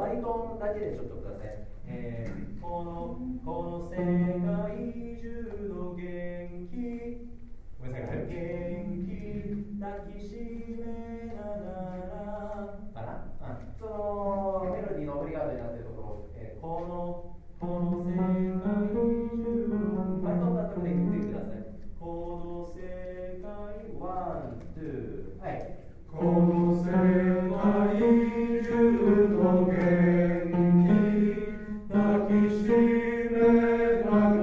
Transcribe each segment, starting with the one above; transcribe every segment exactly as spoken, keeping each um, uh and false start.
バリトンだけでちょっとください。えー、このこの世界中の元気、ごめんなさい、元気抱きしめながらかな、うん、そのメロディーのオブリガートになっているところ、えー、このこの世界中のバリトンだったので言ってください。この世界ワン、ツー、はい。この世界中の元気抱きしめなが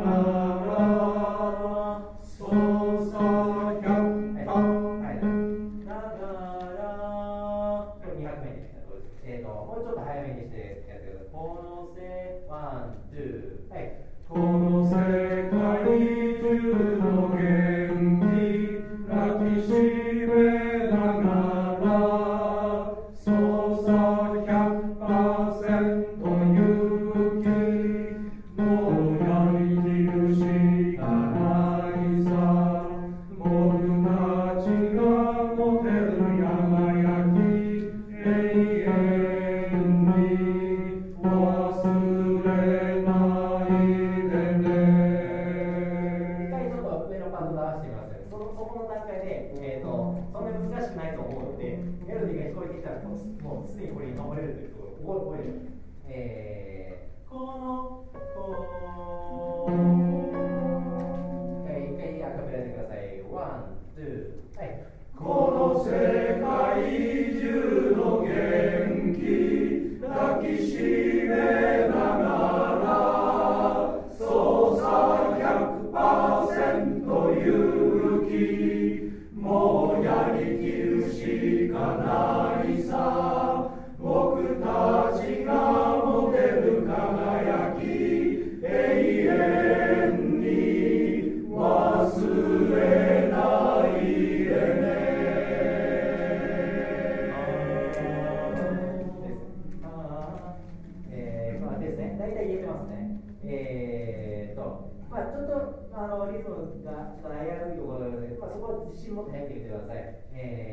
らそうさひゃくはいながらこれに拍目にえっともうちょっと早めにしてやってください。この世ワン、ツー、はい。この世界中の元気抱きしめながらそうさひゃくパーセント勇気もうやりきるしかないさ僕たちが持てる輝き永遠に忘れないでね。一回ちょっと上のパート出してみます。そのそこの段階で、えーと、そんなに難しくないと思うので、メロディーが聞こえてきたらもう、もうすでにこれに守れるというところを覚える。えー、このこの一回アカペラでください。ワン、ツー、はい。この世界中の元気抱きしめながらそうさひゃくパーセント勇気もうやりきるしかないさ僕たちが持てる輝き永遠に忘れないでね。えー、まあですね、大体言えてますね。えーと、まあちょっとあのリズムがちょっと危ういところなので、まあそこは自信持って入ってきてください。えー